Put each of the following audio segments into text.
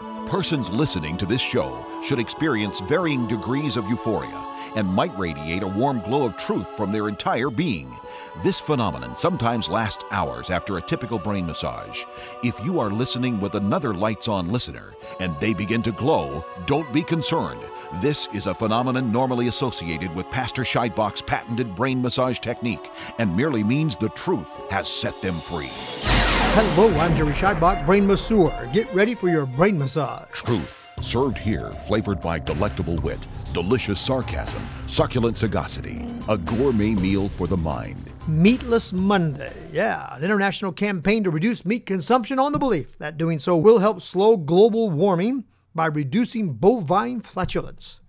Persons listening to this show should experience varying degrees of euphoria and might radiate a warm glow of truth from their entire being. This phenomenon sometimes lasts hours after a typical brain massage. If you are listening with another lights-on listener and they begin to glow, don't be concerned. This is a phenomenon normally associated with Pastor Scheidbach's patented brain massage technique and merely means the truth has set them free. Hello, I'm Jerry Scheidbach, Brain Masseur. Get ready for your brain massage. Truth, served here, flavored by delectable wit, delicious sarcasm, succulent sagacity, a gourmet meal for the mind. Meatless Monday. Yeah, an international campaign to reduce meat consumption on the belief that doing so will help slow global warming by reducing bovine flatulence.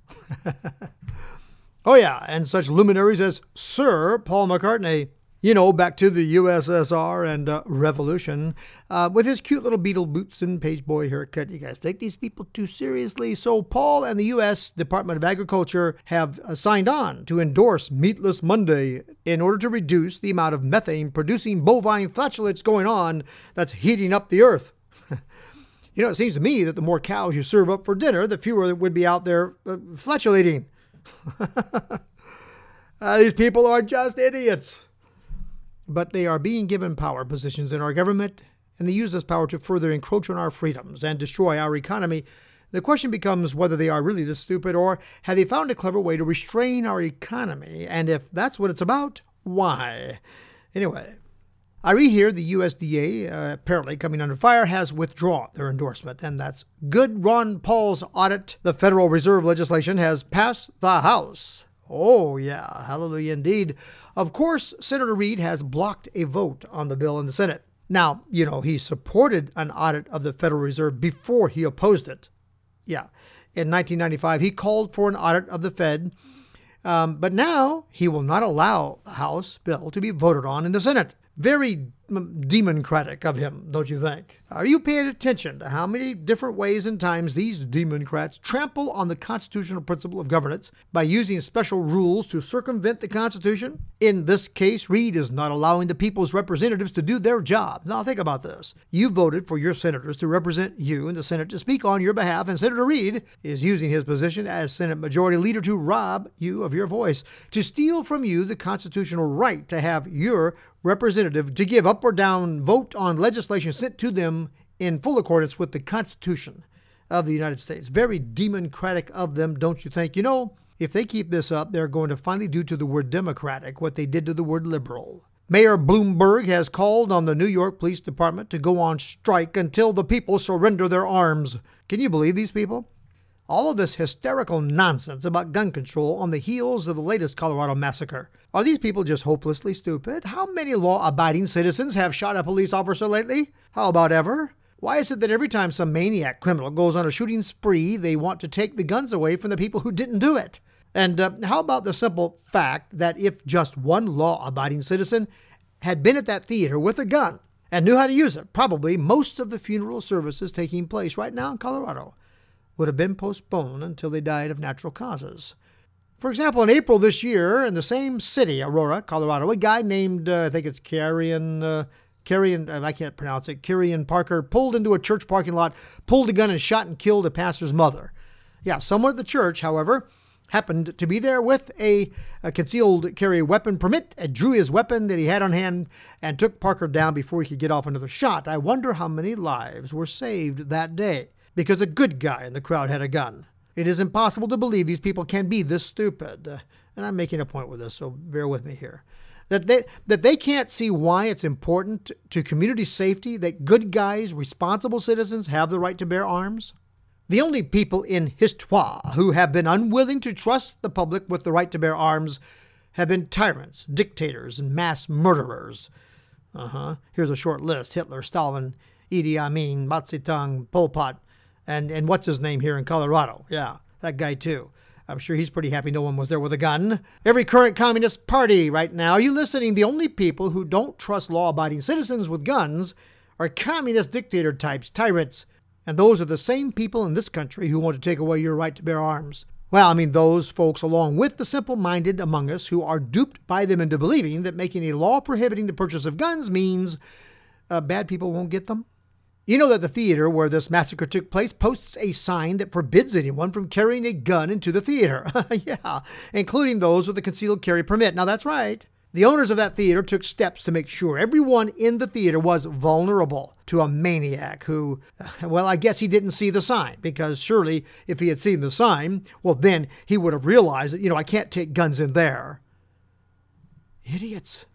Oh yeah, and such luminaries as Sir Paul McCartney, you know, back to the USSR and revolution, with his cute little Beatle boots and page boy haircut. You guys take these people too seriously. So Paul and the U.S. Department of Agriculture have signed on to endorse Meatless Monday in order to reduce the amount of methane-producing bovine flatulence going on that's heating up the earth. You know, it seems to me that the more cows you serve up for dinner, the fewer would be out there flatulating. These people are just idiots. But they are being given power positions in our government, and they use this power to further encroach on our freedoms and destroy our economy. The question becomes whether they are really this stupid, or have they found a clever way to restrain our economy? And if that's what it's about, why? Anyway, I read here the USDA, apparently coming under fire, has withdrawn their endorsement, and that's good. Ron Paul's audit, the Federal Reserve legislation, has passed the House. Oh, yeah, hallelujah indeed. Of course, Senator Reid has blocked a vote on the bill in the Senate. Now, you know, he supported an audit of the Federal Reserve before he opposed it. Yeah, in 1995, he called for an audit of the Fed, but now he will not allow the House bill to be voted on in the Senate. Very democratic of him, don't you think? Are you paying attention to how many different ways and times these democrats trample on the constitutional principle of governance by using special rules to circumvent the Constitution? In this case, Reid is not allowing the people's representatives to do their job. Now think about this. You voted for your senators to represent you in the Senate to speak on your behalf, and Senator Reid is using his position as Senate Majority Leader to rob you of your voice, to steal from you the constitutional right to have your representative to give up or down vote on legislation sent to them in full accordance with the Constitution of the United States. Very democratic of them, don't you think? You know, if they keep this up, they're going to finally do to the word democratic what they did to the word liberal. Mayor Bloomberg has called on the New York Police Department to go on strike until the people surrender their arms. Can you believe these people? All of this hysterical nonsense about gun control on the heels of the latest Colorado massacre. Are these people just hopelessly stupid? How many law-abiding citizens have shot a police officer lately? How about ever? Why is it that every time some maniac criminal goes on a shooting spree, they want to take the guns away from the people who didn't do it? And how about the simple fact that if just one law-abiding citizen had been at that theater with a gun and knew how to use it, probably most of the funeral services taking place right now in Colorado would have been postponed until they died of natural causes. For example, in April this year, in the same city, Aurora, Colorado, a guy named, I think it's Carrion Parker, pulled into a church parking lot, pulled a gun and shot and killed a pastor's mother. Yeah, someone at the church, however, happened to be there with a concealed carry weapon permit, drew his weapon that he had on hand, and took Parker down before he could get off another shot. I wonder how many lives were saved that day because a good guy in the crowd had a gun. It is impossible to believe these people can be this stupid. And I'm making a point with this, so bear with me here. That they can't see why it's important to community safety that good guys, responsible citizens have the right to bear arms. The only people in histoire who have been unwilling to trust the public with the right to bear arms have been tyrants, dictators, and mass murderers. Here's a short list: Hitler, Stalin, Idi Amin, Mao Zedong, Pol Pot, and what's his name here in Colorado? Yeah, that guy too. I'm sure he's pretty happy no one was there with a gun. Every current communist party right now, are you listening? The only people who don't trust law-abiding citizens with guns are communist dictator types, tyrants. And those are the same people in this country who want to take away your right to bear arms. Well, I mean, those folks, along with the simple-minded among us who are duped by them into believing that making a law prohibiting the purchase of guns means bad people won't get them. You know that the theater where this massacre took place posts a sign that forbids anyone from carrying a gun into the theater. Yeah, including those with a concealed carry permit. Now that's right. The owners of that theater took steps to make sure everyone in the theater was vulnerable to a maniac who, well, I guess he didn't see the sign, because surely if he had seen the sign, well, then he would have realized that, I can't take guns in there. Idiots.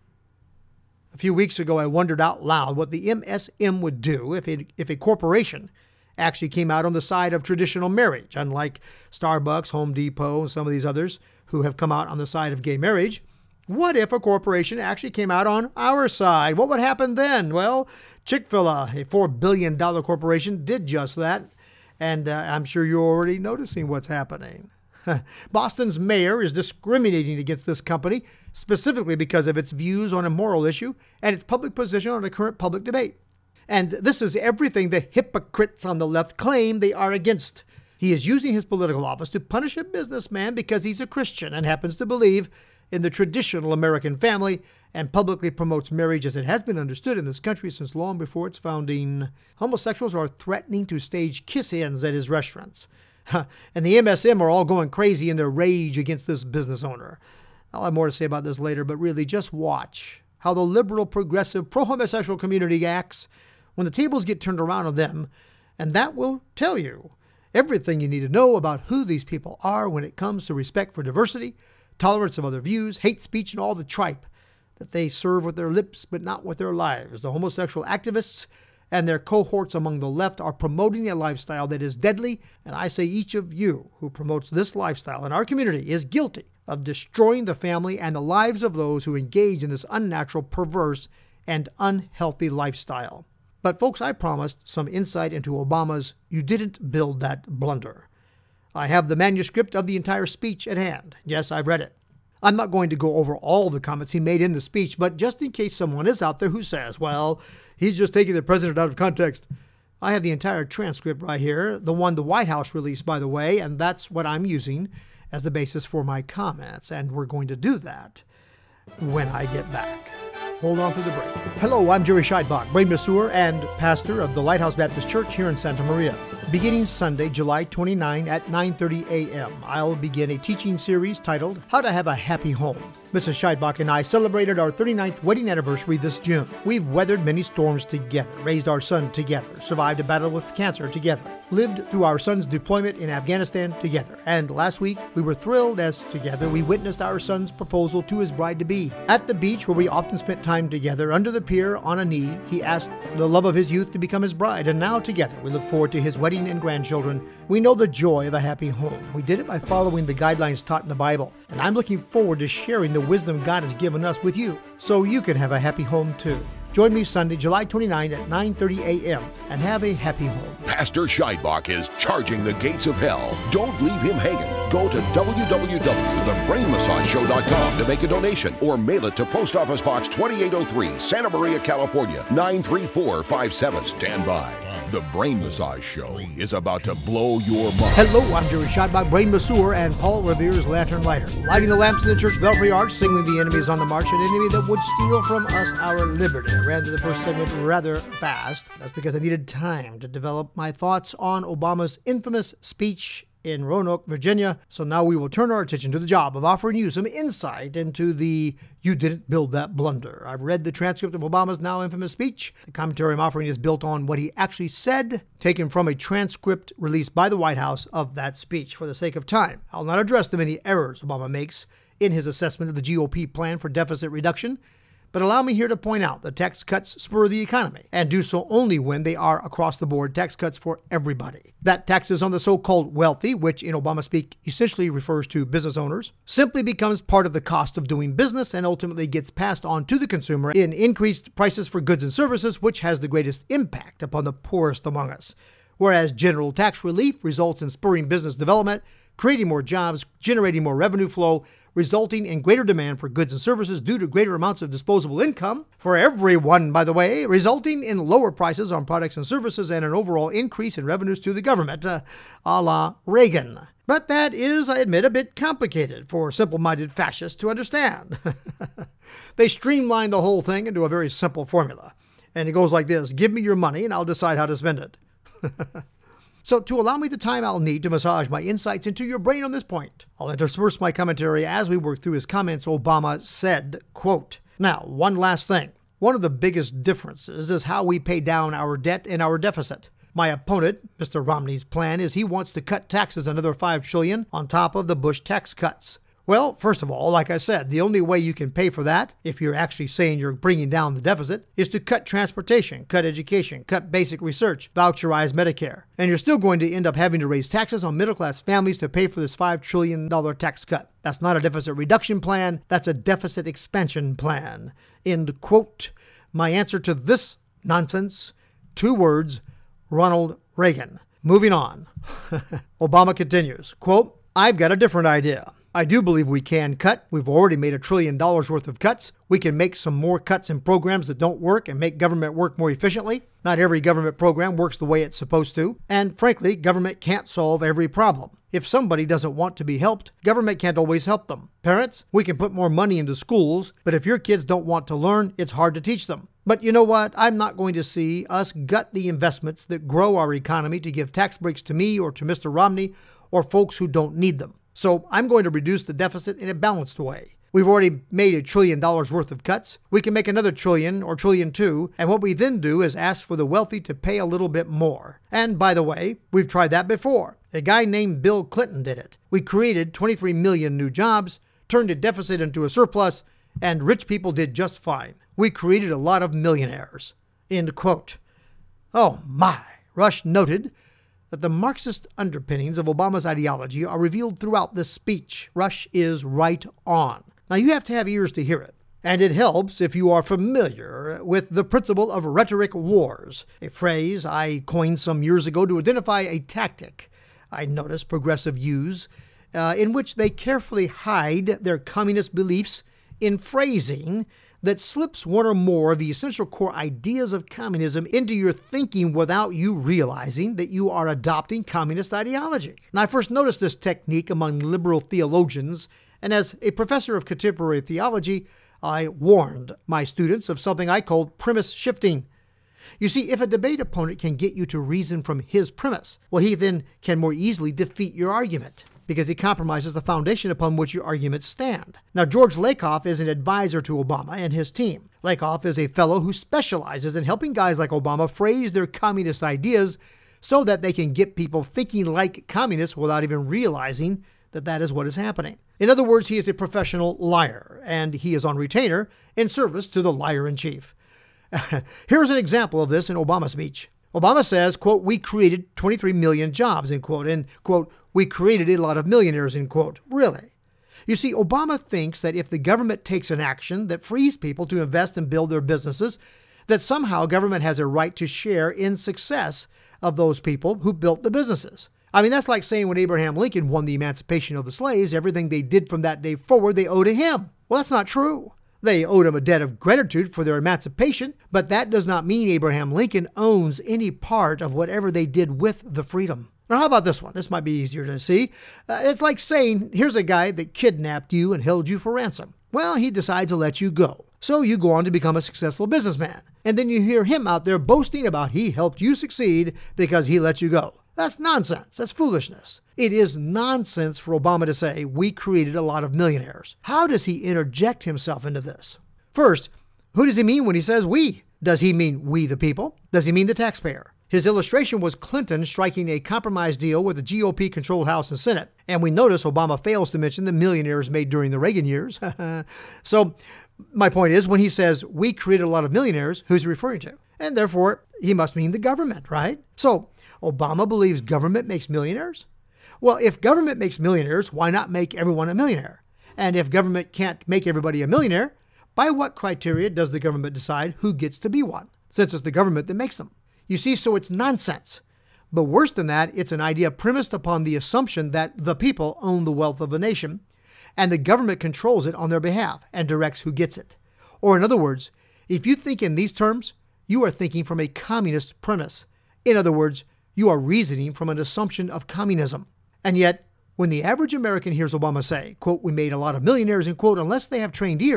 A few weeks ago, I wondered out loud what the MSM would do if a corporation actually came out on the side of traditional marriage, unlike Starbucks, Home Depot, and some of these others who have come out on the side of gay marriage. What if a corporation actually came out on our side? What would happen then? Well, Chick-fil-A, a $4 billion corporation, did just that, and I'm sure you're already noticing what's happening. Boston's mayor is discriminating against this company, specifically because of its views on a moral issue and its public position on a current public debate. And this is everything the hypocrites on the left claim they are against. He is using his political office to punish a businessman because he's a Christian and happens to believe in the traditional American family and publicly promotes marriage as it has been understood in this country since long before its founding. Homosexuals are threatening to stage kiss-ins at his restaurants. And the MSM are all going crazy in their rage against this business owner. I'll have more to say about this later, but really just watch how the liberal, progressive, pro-homosexual community acts when the tables get turned around on them, and that will tell you everything you need to know about who these people are when it comes to respect for diversity, tolerance of other views, hate speech, and all the tripe that they serve with their lips but not with their lives. The homosexual activists and their cohorts among the left are promoting a lifestyle that is deadly, and I say each of you who promotes this lifestyle in our community is guilty of destroying the family and the lives of those who engage in this unnatural, perverse, and unhealthy lifestyle. But folks, I promised some insight into Obama's "You didn't build that" blunder. I have the manuscript of the entire speech at hand. Yes, I've read it. I'm not going to go over all the comments he made in the speech, but just in case someone is out there who says, well, he's just taking the president out of context, I have the entire transcript right here, the one the White House released, by the way, and that's what I'm using as the basis for my comments, and we're going to do that when I get back. Hold on for the break. Hello, I'm Jerry Scheidbach, brain masseur and pastor of the Lighthouse Baptist Church here in Santa Maria. Beginning Sunday, July 29 at 9:30 a.m., I'll begin a teaching series titled How to Have a Happy Home. Mrs. Scheidbach and I celebrated our 39th wedding anniversary this June. We've weathered many storms together, raised our son together, survived a battle with cancer together, lived through our son's deployment in Afghanistan together, and last week we were thrilled as together we witnessed our son's proposal to his bride-to-be. At the beach where we often spent time together, under the pier on a knee, he asked the love of his youth to become his bride, and now together we look forward to his wedding and grandchildren. We know the joy of a happy home. We did it by following the guidelines taught in the Bible, and I'm looking forward to sharing the wisdom God has given us with you, so you can have a happy home too. Join me Sunday, July 29 at 9:30 a.m. and have a happy home. Pastor Scheidbach is charging the gates of hell. Don't leave him hanging. Go to www.thebrainmassageshow.com to make a donation or mail it to Post Office Box 2803, Santa Maria, California, 93457. Stand by. The Brain Massage Show is about to blow your mind. Hello, I'm Jerry Scheidbach, brain masseur and Paul Revere's lantern lighter. Lighting the lamps in the church belfry arch, signaling the enemy is on the march, an enemy that would steal from us our liberty. I ran through the first segment rather fast. That's because I needed time to develop my thoughts on Obama's infamous speech in Roanoke, Virginia. So now we will turn our attention to the job of offering you some insight into the "You didn't build that" blunder. I've read the transcript of Obama's now infamous speech. The commentary I'm offering is built on what he actually said, taken from a transcript released by the White House of that speech. For the sake of time, I'll not address the many errors Obama makes in his assessment of the GOP plan for deficit reduction, but allow me here to point out that tax cuts spur the economy, and do so only when they are across-the-board tax cuts for everybody. That taxes on the so-called wealthy, which in Obama speak essentially refers to business owners, simply becomes part of the cost of doing business and ultimately gets passed on to the consumer in increased prices for goods and services, which has the greatest impact upon the poorest among us. Whereas general tax relief results in spurring business development, creating more jobs, generating more revenue flow, resulting in greater demand for goods and services due to greater amounts of disposable income for everyone, by the way, resulting in lower prices on products and services and an overall increase in revenues to the government, a la Reagan. But that is, I admit, a bit complicated for simple-minded fascists to understand. They streamlined the whole thing into a very simple formula. And it goes like this: give me your money and I'll decide how to spend it. So to allow me the time I'll need to massage my insights into your brain on this point, I'll intersperse my commentary as we work through his comments. Obama said, quote, "Now, one last thing. One of the biggest differences is how we pay down our debt and our deficit. My opponent, Mr. Romney's plan is he wants to cut taxes another $5 trillion on top of the Bush tax cuts. Well, first of all, like I said, the only way you can pay for that, if you're actually saying you're bringing down the deficit, is to cut transportation, cut education, cut basic research, voucherize Medicare. And you're still going to end up having to raise taxes on middle-class families to pay for this $5 trillion tax cut. That's not a deficit reduction plan, that's a deficit expansion plan." End quote. My answer to this nonsense, 2 words, Ronald Reagan. Moving on. Obama continues, quote, "I've got a different idea. I do believe we can cut. We've already made $1 trillion worth of cuts. We can make some more cuts in programs that don't work and make government work more efficiently. Not every government program works the way it's supposed to. And frankly, government can't solve every problem. If somebody doesn't want to be helped, government can't always help them. Parents, we can put more money into schools, but if your kids don't want to learn, it's hard to teach them. But you know what? I'm not going to see us gut the investments that grow our economy to give tax breaks to me or to Mr. Romney or folks who don't need them. So I'm going to reduce the deficit in a balanced way. We've already made $1 trillion worth of cuts. We can make another $1 trillion or $1.2 trillion, and what we then do is ask for the wealthy to pay a little bit more. And by the way, we've tried that before. A guy named Bill Clinton did it. We created 23 million new jobs, turned a deficit into a surplus, and rich people did just fine. We created a lot of millionaires." End quote. Oh my! Rush noted that the Marxist underpinnings of Obama's ideology are revealed throughout this speech. Rush is right on. Now, you have to have ears to hear it. And it helps if you are familiar with the principle of rhetoric wars, a phrase I coined some years ago to identify a tactic I noticed progressives use, in which they carefully hide their communist beliefs in phrasing that slips one or more of the essential core ideas of communism into your thinking without you realizing that you are adopting communist ideology. And I first noticed this technique among liberal theologians, and as a professor of contemporary theology, I warned my students of something I called premise shifting. You see, if a debate opponent can get you to reason from his premise, well, he then can more easily defeat your argument, because he compromises the foundation upon which your arguments stand. Now, George Lakoff is an advisor to Obama and his team. Lakoff is a fellow who specializes in helping guys like Obama phrase their communist ideas so that they can get people thinking like communists without even realizing that that is what is happening. In other words, he is a professional liar, and he is on retainer in service to the liar-in-chief. Here's an example of this in Obama's speech. Obama says, quote, "We created 23 million jobs," end quote, and, quote, "we created a lot of millionaires," end quote. Really? You see, Obama thinks that if the government takes an action that frees people to invest and build their businesses, that somehow government has a right to share in success of those people who built the businesses. I mean, that's like saying when Abraham Lincoln won the emancipation of the slaves, everything they did from that day forward, they owe to him. Well, that's not true. They owed him a debt of gratitude for their emancipation, but that does not mean Abraham Lincoln owns any part of whatever they did with the freedom. Now, how about this one? This might be easier to see. It's like saying, here's a guy that kidnapped you and held you for ransom. Well, he decides to let you go. So you go on to become a successful businessman. And then you hear him out there boasting about he helped you succeed because he let you go. That's nonsense. That's foolishness. It is nonsense for Obama to say, we created a lot of millionaires. How does he interject himself into this? First, who does he mean when he says we? Does he mean we the people? Does he mean the taxpayer? His illustration was Clinton striking a compromise deal with the GOP-controlled House and Senate. And we notice Obama fails to mention the millionaires made during the Reagan years. So my point is, when he says we created a lot of millionaires, who's he referring to? And therefore, he must mean the government, right? So Obama believes government makes millionaires? Well, if government makes millionaires, why not make everyone a millionaire? And if government can't make everybody a millionaire, by what criteria does the government decide who gets to be one, since it's the government that makes them? You see, so it's nonsense. But worse than that, it's an idea premised upon the assumption that the people own the wealth of the nation, and the government controls it on their behalf and directs who gets it. Or in other words, if you think in these terms, you are thinking from a communist premise. In other words, you are reasoning from an assumption of communism. And yet, when the average American hears Obama say, quote, we made a lot of millionaires, end quote, unless they have trained ears,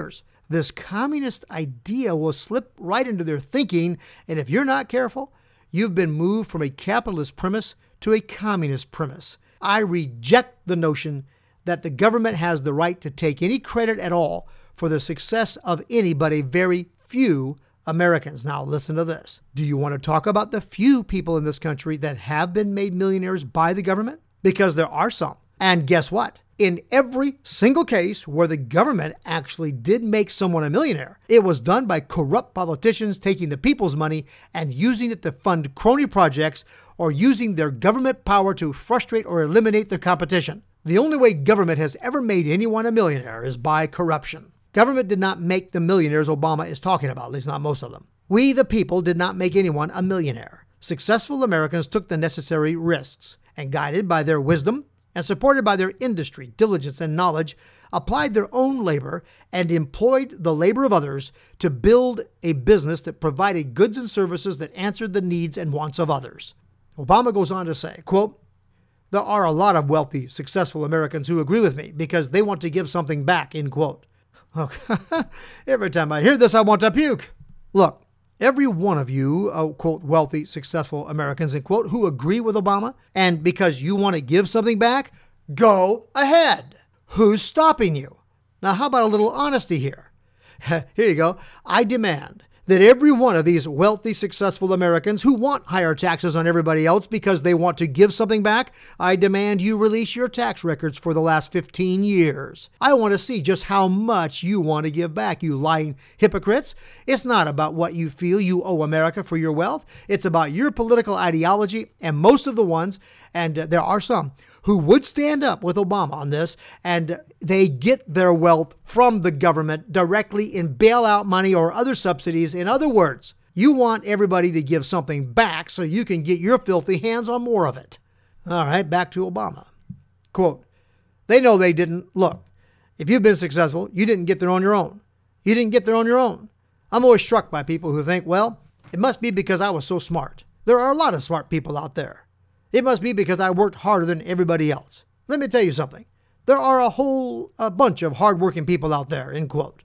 this communist idea will slip right into their thinking, and if you're not careful, you've been moved from a capitalist premise to a communist premise. I reject the notion that the government has the right to take any credit at all for the success of any but a very few Americans. Now listen to this. Do you want to talk about the few people in this country that have been made millionaires by the government? Because there are some. And guess what? In every single case where the government actually did make someone a millionaire, it was done by corrupt politicians taking the people's money and using it to fund crony projects or using their government power to frustrate or eliminate the competition. The only way government has ever made anyone a millionaire is by corruption. Government did not make the millionaires Obama is talking about, at least not most of them. We, the people, did not make anyone a millionaire. Successful Americans took the necessary risks and, guided by their wisdom and supported by their industry, diligence, and knowledge, applied their own labor and employed the labor of others to build a business that provided goods and services that answered the needs and wants of others. Obama goes on to say, quote, "There are a lot of wealthy, successful Americans who agree with me because they want to give something back," end quote. Okay. Every time I hear this, I want to puke. Look, every one of you, quote, wealthy, successful Americans, end quote, who agree with Obama, and because you want to give something back, go ahead. Who's stopping you? Now, how about a little honesty here? Here you go. I demand that every one of these wealthy, successful Americans who want higher taxes on everybody else because they want to give something back, I demand you release your tax records for the last 15 years. I want to see just how much you want to give back, you lying hypocrites. It's not about what you feel you owe America for your wealth. It's about your political ideology, and most of the ones, and there are some, who would stand up with Obama on this, and they get their wealth from the government directly in bailout money or other subsidies. In other words, you want everybody to give something back so you can get your filthy hands on more of it. All right, back to Obama. Quote, "They know they didn't. Look, if you've been successful, you didn't get there on your own. You didn't get there on your own. I'm always struck by people who think, well, it must be because I was so smart. There are a lot of smart people out there. It must be because I worked harder than everybody else. Let me tell you something. There are a bunch of hardworking people out there," end quote.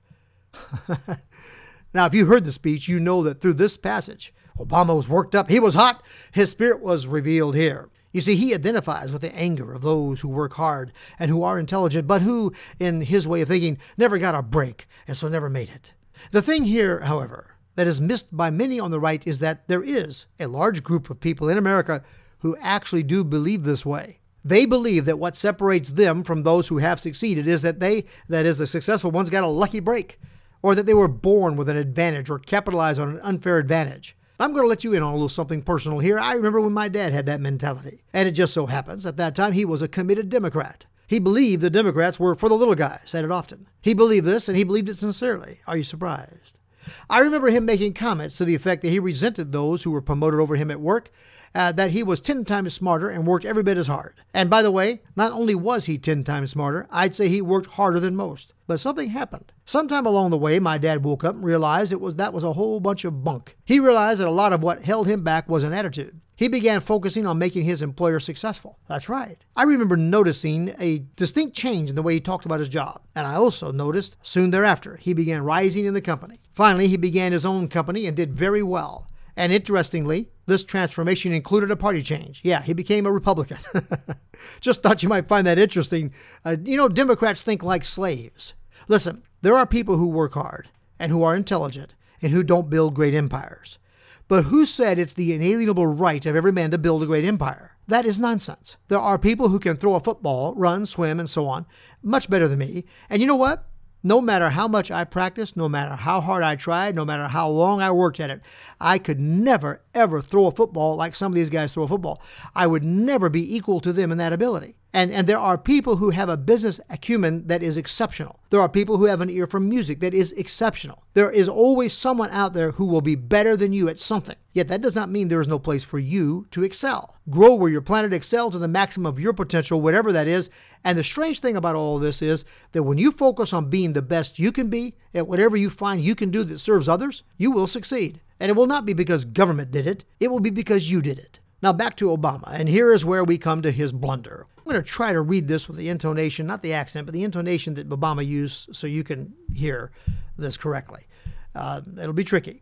Now, if you heard the speech, you know that through this passage, Obama was worked up. He was hot. His spirit was revealed here. You see, he identifies with the anger of those who work hard and who are intelligent, but who, in his way of thinking, never got a break and so never made it. The thing here, however, that is missed by many on the right is that there is a large group of people in America who actually do believe this way. They believe that what separates them from those who have succeeded is that the successful ones, got a lucky break, or that they were born with an advantage or capitalized on an unfair advantage. I'm going to let you in on a little something personal here. I remember when my dad had that mentality, and it just so happens at that time he was a committed Democrat. He believed the Democrats were for the little guy, said it often. He believed this, and he believed it sincerely. Are you surprised? I remember him making comments to the effect that he resented those who were promoted over him at work, that he was 10 times smarter and worked every bit as hard. And by the way, not only was he 10 times smarter, I'd say he worked harder than most. But something happened. Sometime along the way, my dad woke up and realized that was a whole bunch of bunk. He realized that a lot of what held him back was an attitude. He began focusing on making his employer successful. That's right. I remember noticing a distinct change in the way he talked about his job. And I also noticed soon thereafter, he began rising in the company. Finally, he began his own company and did very well. And interestingly, this transformation included a party change. Yeah, he became a Republican. Just thought you might find that interesting. Democrats think like slaves. Listen, there are people who work hard and who are intelligent and who don't build great empires. But who said it's the inalienable right of every man to build a great empire? That is nonsense. There are people who can throw a football, run, swim, and so on, much better than me. And you know what? No matter how much I practiced, no matter how hard I tried, no matter how long I worked at it, I could never, ever throw a football like some of these guys throw a football. I would never be equal to them in that ability. And there are people who have a business acumen that is exceptional. There are people who have an ear for music that is exceptional. There is always someone out there who will be better than you at something. Yet that does not mean there is no place for you to excel. Grow where you're planted, excel to the maximum of your potential, whatever that is. And the strange thing about all of this is that when you focus on being the best you can be at whatever you find you can do that serves others, you will succeed. And it will not be because government did it. It will be because you did it. Now back to Obama, and here is where we come to his blunder. I'm going to try to read this with the intonation, not the accent, but the intonation that Obama used so you can hear. this correctly. It'll be tricky.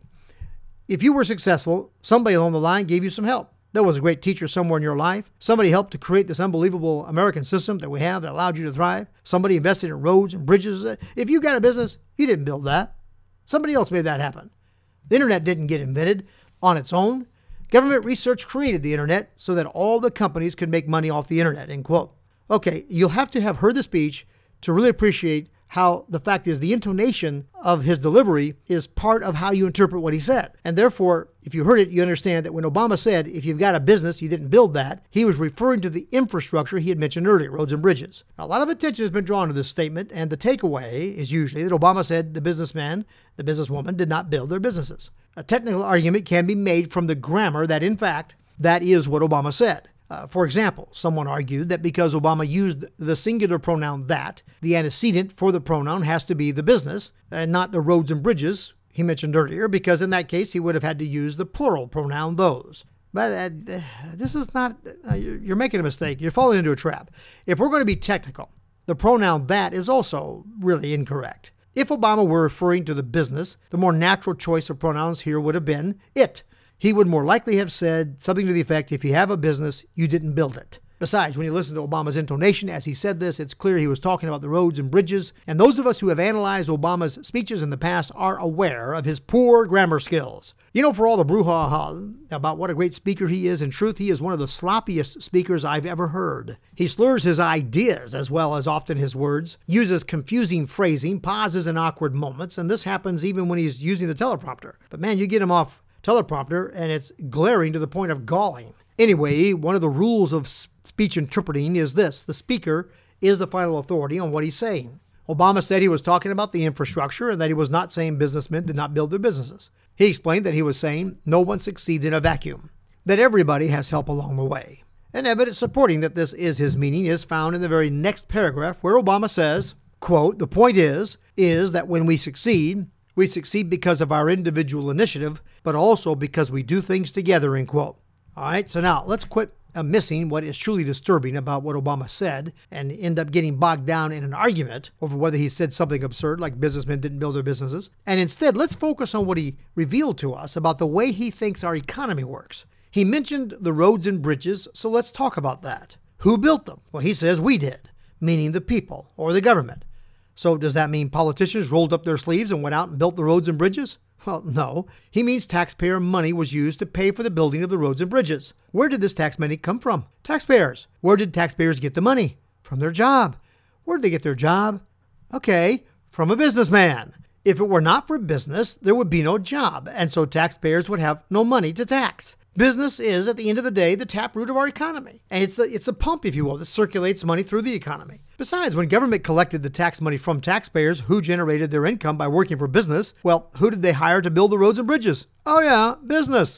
If you were successful, somebody along the line gave you some help. There was a great teacher somewhere in your life. Somebody helped to create this unbelievable American system that we have that allowed you to thrive. Somebody invested in roads and bridges. If you got a business, you didn't build that. Somebody else made that happen. The internet didn't get invented on its own. Government research created the internet so that all the companies could make money off the internet, end quote. Okay, you'll have to have heard the speech to really appreciate how the fact is the intonation of his delivery is part of how you interpret what he said. And therefore, if you heard it, you understand that when Obama said, if you've got a business, you didn't build that, he was referring to the infrastructure he had mentioned earlier, roads and bridges. Now, a lot of attention has been drawn to this statement, and the takeaway is usually that Obama said the businessman, the businesswoman did not build their businesses. A technical argument can be made from the grammar that, in fact, that is what Obama said. For example, someone argued that because Obama used the singular pronoun that, the antecedent for the pronoun has to be the business and not the roads and bridges he mentioned earlier, because in that case he would have had to use the plural pronoun those. But this is not, you're making a mistake. You're falling into a trap. If we're going to be technical, the pronoun that is also really incorrect. If Obama were referring to the business, the more natural choice of pronouns here would have been it. He would more likely have said something to the effect, if you have a business, you didn't build it. Besides, when you listen to Obama's intonation as he said this, it's clear he was talking about the roads and bridges. And those of us who have analyzed Obama's speeches in the past are aware of his poor grammar skills. You know, for all the brouhaha about what a great speaker he is, in truth, he is one of the sloppiest speakers I've ever heard. He slurs his ideas as well as often his words, uses confusing phrasing, pauses in awkward moments, and this happens even when he's using the teleprompter. But man, you get him off teleprompter and it's glaring to the point of galling. Anyway, one of the rules of speech interpreting is this: the speaker is the final authority on what he's saying. Obama said he was talking about the infrastructure and that he was not saying businessmen did not build their businesses. He explained that he was saying no one succeeds in a vacuum, that everybody has help along the way. And evidence supporting that this is his meaning is found in the very next paragraph where Obama says, quote, "The point is that when we succeed because of our individual initiative, but also because we do things together," end quote. All right, so now let's quit missing what is truly disturbing about what Obama said and end up getting bogged down in an argument over whether he said something absurd like businessmen didn't build their businesses. And instead, let's focus on what he revealed to us about the way he thinks our economy works. He mentioned the roads and bridges, so let's talk about that. Who built them? Well, he says we did, meaning the people or the government. So does that mean politicians rolled up their sleeves and went out and built the roads and bridges? Well, no. He means taxpayer money was used to pay for the building of the roads and bridges. Where did this tax money come from? Taxpayers. Where did taxpayers get the money? From their job. Where did they get their job? Okay, from a businessman. If it were not for business, there would be no job, and so taxpayers would have no money to tax. Business is, at the end of the day, the taproot of our economy. And it's the pump, if you will, that circulates money through the economy. Besides, when government collected the tax money from taxpayers who generated their income by working for business, well, who did they hire to build the roads and bridges? Oh yeah, business.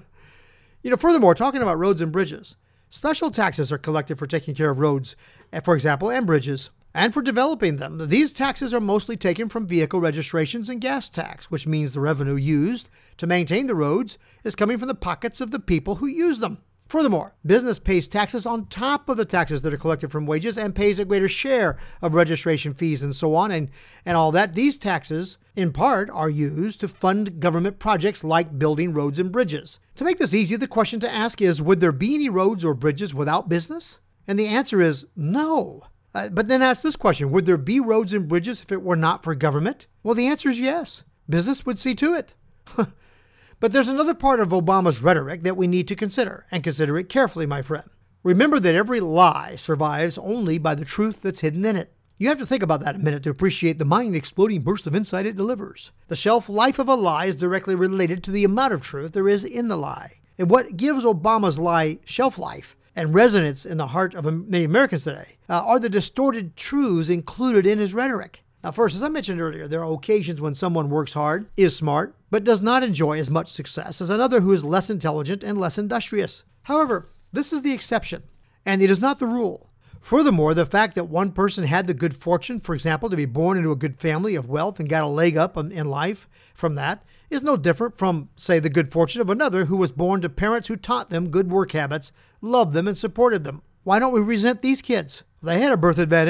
Furthermore, talking about roads and bridges, special taxes are collected for taking care of roads, for example, and bridges, and for developing them. These taxes are mostly taken from vehicle registrations and gas tax, which means the revenue used to maintain the roads is coming from the pockets of the people who use them. Furthermore, business pays taxes on top of the taxes that are collected from wages and pays a greater share of registration fees and so on and all that. These taxes, in part, are used to fund government projects like building roads and bridges. To make this easy, the question to ask is, would there be any roads or bridges without business? And the answer is no. But then ask this question: would there be roads and bridges if it were not for government? Well, the answer is yes. Business would see to it. But there's another part of Obama's rhetoric that we need to consider, and consider it carefully, my friend. Remember that every lie survives only by the truth that's hidden in it. You have to think about that a minute to appreciate the mind-exploding burst of insight it delivers. The shelf life of a lie is directly related to the amount of truth there is in the lie. And what gives Obama's lie shelf life and resonance in the heart of many Americans today are the distorted truths included in his rhetoric. Now, first, as I mentioned earlier, there are occasions when someone works hard, is smart, but does not enjoy as much success as another who is less intelligent and less industrious. However, this is the exception, and it is not the rule. Furthermore, the fact that one person had the good fortune, for example, to be born into a good family of wealth and got a leg up in life from that, is no different from, say, the good fortune of another who was born to parents who taught them good work habits, loved them, and supported them. Why don't we resent these kids? They had a birth advantage.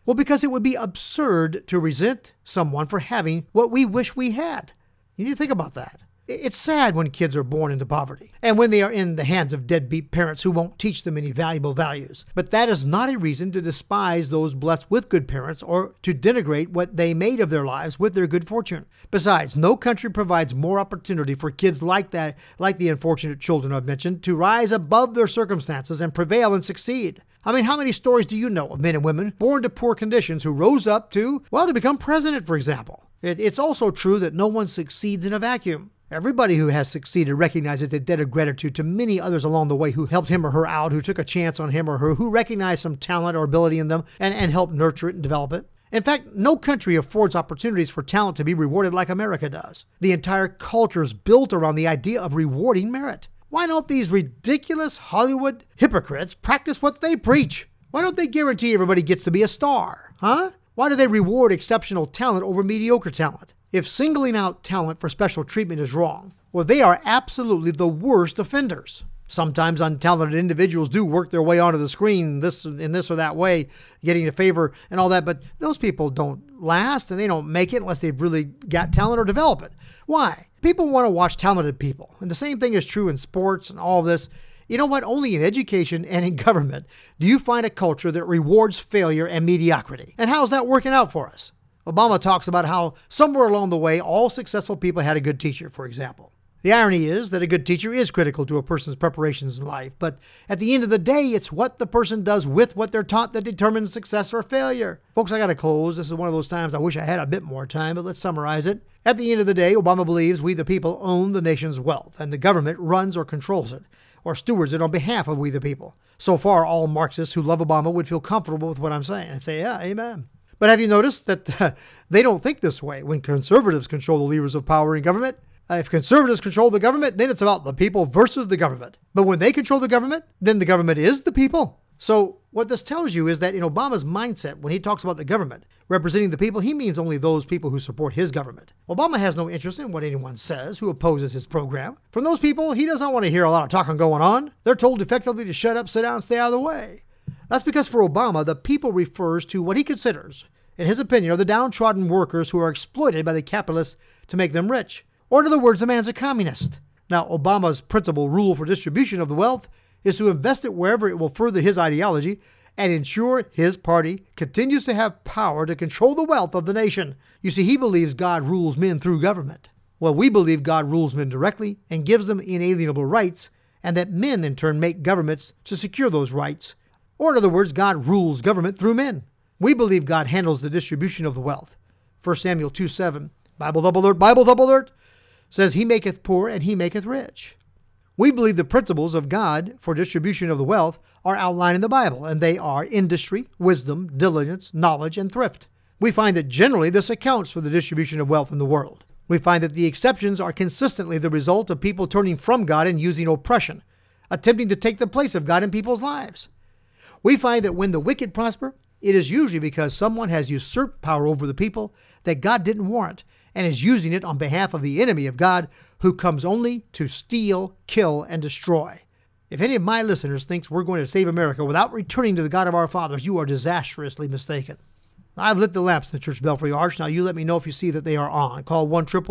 Well, because it would be absurd to resent someone for having what we wish we had. You need to think about that. It's sad when kids are born into poverty and when they are in the hands of deadbeat parents who won't teach them any valuable values. But that is not a reason to despise those blessed with good parents or to denigrate what they made of their lives with their good fortune. Besides, no country provides more opportunity for kids like that, like the unfortunate children I've mentioned, to rise above their circumstances and prevail and succeed. I mean, how many stories do you know of men and women born to poor conditions who rose up to become president, for example? It's also true that no one succeeds in a vacuum. Everybody who has succeeded recognizes a debt of gratitude to many others along the way who helped him or her out, who took a chance on him or her, who recognized some talent or ability in them and helped nurture it and develop it. In fact, no country affords opportunities for talent to be rewarded like America does. The entire culture is built around the idea of rewarding merit. Why don't these ridiculous Hollywood hypocrites practice what they preach? Why don't they guarantee everybody gets to be a star? Huh? Why do they reward exceptional talent over mediocre talent? If singling out talent for special treatment is wrong, well, they are absolutely the worst offenders. Sometimes untalented individuals do work their way onto the screen in this or that way, getting a favor and all that, but those people don't last and they don't make it unless they've really got talent or develop it. Why? People want to watch talented people, and the same thing is true in sports and all this. You know what? Only in education and in government do you find a culture that rewards failure and mediocrity. And how's that working out for us? Obama talks about how somewhere along the way, all successful people had a good teacher, for example. The irony is that a good teacher is critical to a person's preparations in life, but at the end of the day, it's what the person does with what they're taught that determines success or failure. Folks, I got to close. This is one of those times I wish I had a bit more time, but let's summarize it. At the end of the day, Obama believes we the people own the nation's wealth, and the government runs or controls it, or stewards it on behalf of we the people. So far, all Marxists who love Obama would feel comfortable with what I'm saying and say, yeah, amen. But have you noticed that they don't think this way when conservatives control the levers of power in government? If conservatives control the government, then it's about the people versus the government. But when they control the government, then the government is the people. So what this tells you is that in Obama's mindset, when he talks about the government representing the people, he means only those people who support his government. Obama has no interest in what anyone says who opposes his program. From those people, he doesn't want to hear a lot of talking going on. They're told effectively to shut up, sit down, stay out of the way. That's because for Obama, the people refers to what he considers, in his opinion, are the downtrodden workers who are exploited by the capitalists to make them rich. Or in other words, the man's a communist. Now, Obama's principal rule for distribution of the wealth is to invest it wherever it will further his ideology and ensure his party continues to have power to control the wealth of the nation. You see, he believes God rules men through government. Well, we believe God rules men directly and gives them inalienable rights, and that men in turn make governments to secure those rights. Or in other words, God rules government through men. We believe God handles the distribution of the wealth. 1 Samuel 2:7, Bible alert, says, He maketh poor and He maketh rich. We believe the principles of God for distribution of the wealth are outlined in the Bible, and they are industry, wisdom, diligence, knowledge, and thrift. We find that generally this accounts for the distribution of wealth in the world. We find that the exceptions are consistently the result of people turning from God and using oppression, attempting to take the place of God in people's lives. We find that when the wicked prosper, it is usually because someone has usurped power over the people that God didn't warrant and is using it on behalf of the enemy of God who comes only to steal, kill, and destroy. If any of my listeners thinks we're going to save America without returning to the God of our fathers, you are disastrously mistaken. I've lit the lamps in the Church Belfry Arch. Now you let me know if you see that they are on. Call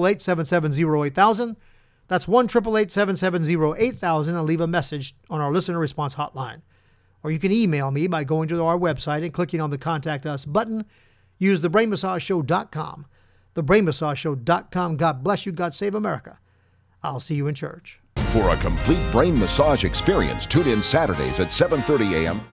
1-888-770-8000. That's 1-888-770-8000 and leave a message on our listener response hotline. Or you can email me by going to our website and clicking on the Contact Us button. Use thebrainmassageshow.com. Thebrainmassageshow.com. God bless you. God save America. I'll see you in church. For a complete brain massage experience, tune in Saturdays at 7:30 a.m.